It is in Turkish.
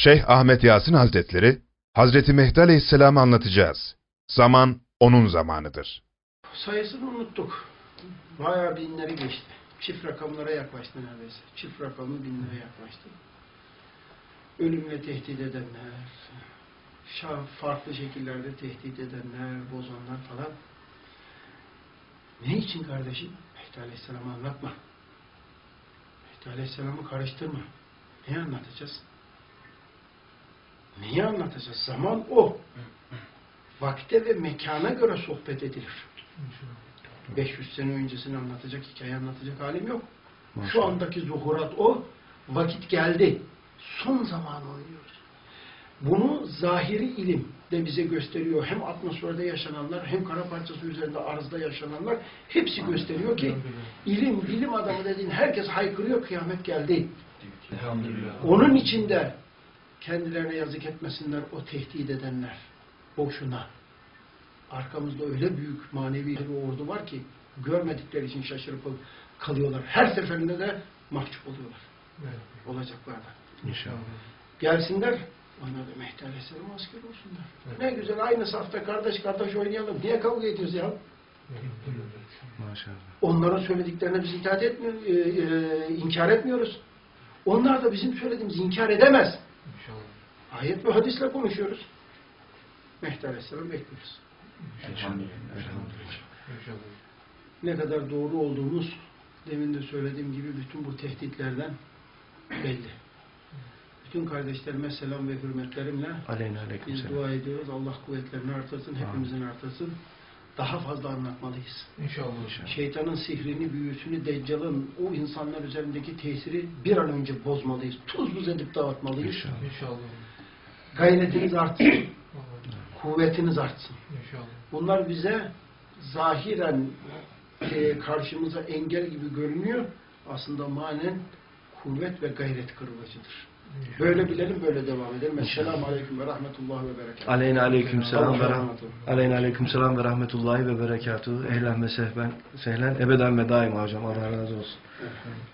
Şeyh Ahmet Yasin Hazretleri, Hazreti Mehdi Aleyhisselam'ı anlatacağız. Zaman onun zamanıdır. Sayısını unuttuk. Bayağı binleri geçti. Çift rakamlara yaklaştı neredeyse. Çift rakamı binlere yaklaştı. Ölümle tehdit edenler, farklı şekillerde tehdit edenler, bozanlar falan. Ne için kardeşim? Mehdi Aleyhisselam'ı anlatma. Mehdi Aleyhisselam'ı karıştırma. Neyi anlatacağız? Neyi anlatacağız? Zaman o. Vakte ve mekana göre sohbet edilir. 500 sene öncesini anlatacak, hikaye anlatacak halim yok. Şu andaki zuhurat o. Vakit geldi. Son zamanı oynuyoruz. Bunu zahiri ilim de bize gösteriyor. Hem atmosferde yaşananlar, hem kara parçası üzerinde arzda yaşananlar hepsi gösteriyor ki ilim, bilim adamı dediğin herkes haykırıyor, kıyamet geldi. Onun içinde kendilerine yazık etmesinler o tehdit edenler. Boşuna. Arkamızda öyle büyük manevi bir ordu var ki görmedikleri için şaşırıp kalıyorlar. Her seferinde de mahcup oluyorlar. Olacaklardan. İnşallah. Gelsinler, onlar da Mehdi Aleyhisselam asker olsunlar. Ne güzel aynı safta kardeş kardeş oynayalım. Niye kavga ediyoruz ya? Maşallah. Onların söylediklerine biz itaat etmiyor, inkar etmiyoruz. Onlar da bizim söylediğimizi inkar edemez. İnşallah. Ayet ve hadisle konuşuyoruz. Mehdi Aleyhisselam bekliyoruz. Ne kadar doğru olduğumuz demin de söylediğim gibi bütün bu tehditlerden belli. Bütün kardeşlerime selam ve hürmetlerimle biz dua ediyoruz. Allah kuvvetlerini artırsın, hepimizin artırsın. Daha fazla anlatmalıyız. İnşallah. Şeytanın sihrini, büyüsünü, Deccal'ın o insanlar üzerindeki tesiri bir an önce bozmalıyız. Tuz buz edip dağıtmalıyız. İnşallah. Gayretiniz artsın. Kuvvetiniz artsın. İnşallah. Bunlar bize zahiren karşımıza engel gibi görünüyor. Aslında manen kuvvet ve gayret kırılacıdır. Böyle bilelim, böyle devam edelim. Esselamu Aleyküm ve Rahmetullahi ve Berekatuhu. Aleyna aleykümselam ve rahmetullahi ve berekatuhu. Ehlen ve sehlen. Ebeden ve daima hocam. Allah razı olsun.